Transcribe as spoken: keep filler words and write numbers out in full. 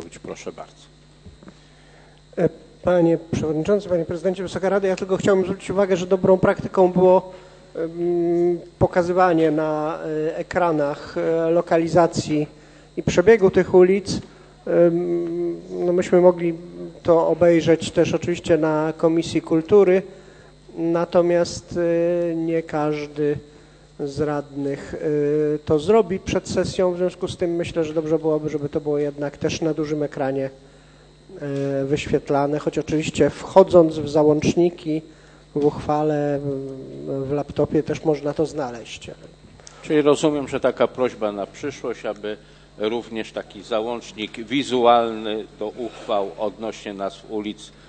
Suć. Proszę bardzo. Panie Przewodniczący, Panie Prezydencie, Wysoka Rado, ja tylko chciałbym zwrócić uwagę, że dobrą praktyką było pokazywanie na ekranach lokalizacji i przebiegu tych ulic. No myśmy mogli to obejrzeć też oczywiście na Komisji Kultury, natomiast nie każdy z radnych to zrobi przed sesją, w związku z tym myślę, że dobrze byłoby, żeby to było jednak też na dużym ekranie wyświetlane, choć oczywiście wchodząc w załączniki, w uchwale, w laptopie też można to znaleźć. Czyli rozumiem, że taka prośba na przyszłość, aby również taki załącznik wizualny do uchwał odnośnie nazw ulic